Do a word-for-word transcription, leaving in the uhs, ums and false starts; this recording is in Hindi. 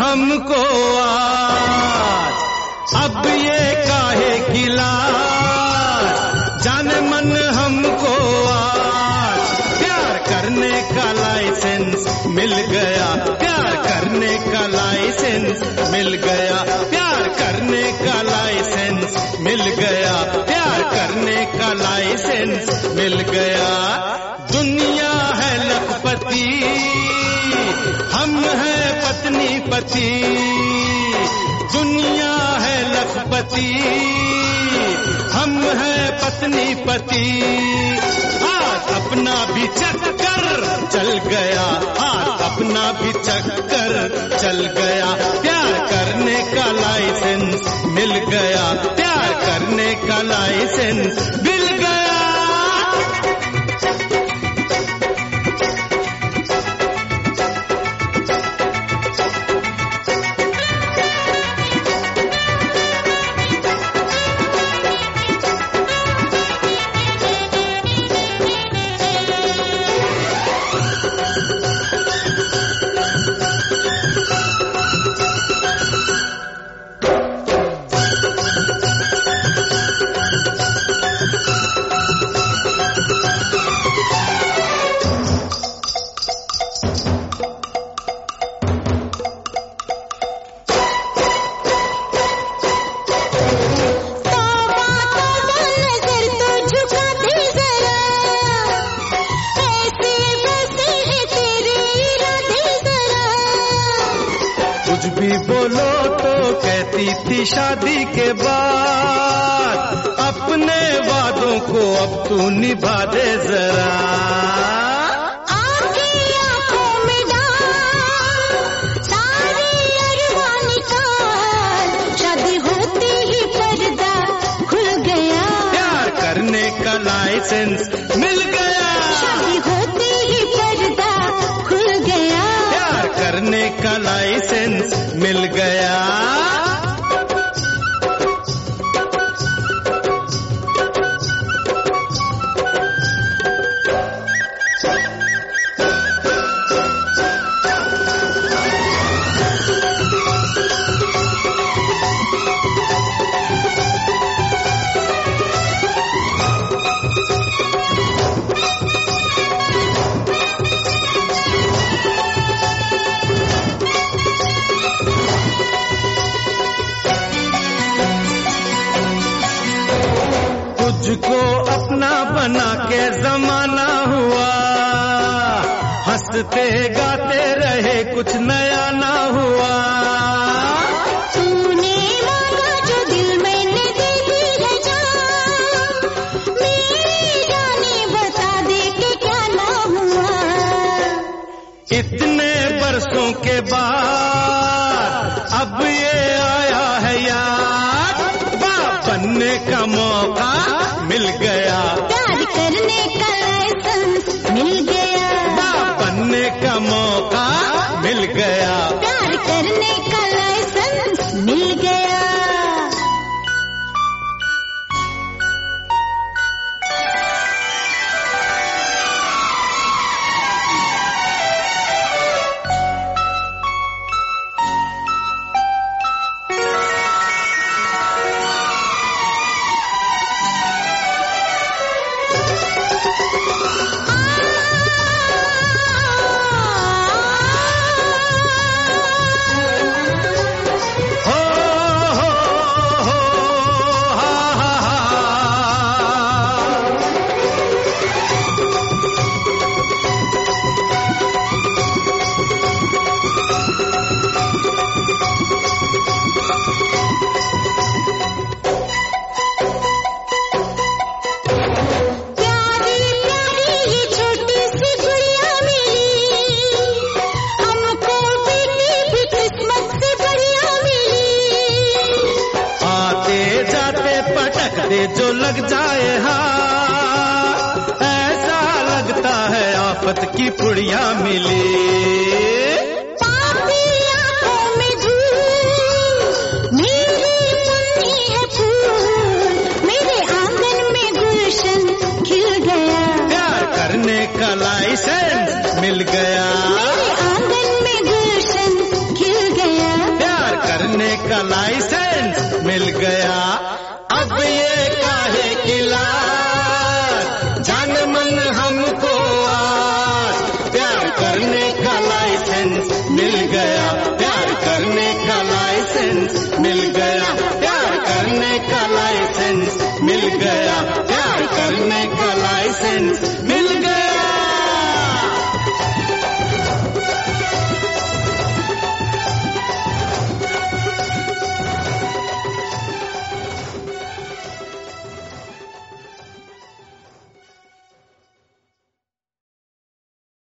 हमको आज, अब ये काहे की लाज, जाने मन हमको आज। प्यार करने का लाइसेंस मिल गया, प्यार करने का लाइसेंस मिल गया, प्यार करने का लाइसेंस मिल गया, प्यार करने का लाइसेंस मिल गया। दुनिया है लखपति, हम हैं पत्नी पति, दुनिया है लखपति, हम हैं पत्नी पति। हाथ अपना भी चक्कर चल गया, हाथ अपना भी चक्कर चल गया। प्यार करने का लाइसेंस मिल गया, प्यार करने का लाइसेंस मिल गया। कुछ भी बोलो तो कहती थी शादी के बाद, अपने वादों को अब तू निभा दे जरा। आंखें आंखों में डाल, सारे अरमान निकाल, शादी होती ही पर्दा खुल गया। प्यार करने का लाइसेंस मिल गया, शादी होती ही पर्दा खुल गया। प्यार करने का लाइसेंस मिल गया। तुझको अपना बना के जमाना हुआ, हंसते गाते रहे कुछ नया ना हुआ। तूने मांगा जो दिल मैंने दे दी है जान, मेरी जाने बता दे कि क्या ना हुआ। इतने बरसों के बाद अब ये आया है यार, बाप बनने का मौका मिल गया, प्यार करने का लाइसेंस मिल गया। बाप बनने का मौका मिल गया, प्यार करने का लाइसेंस मिल गया। दे जो लग जाए हाँ, ऐसा लगता है आफत की पुड़िया मिली। पापी आंखों में धूल, मेरी मुन्नी है फूल, मेरे आंगन में गुलशन खिल गया। प्यार करने का लाइसेंस मिल गया, मेरे आंगन में गुलशन खिल गया। गया।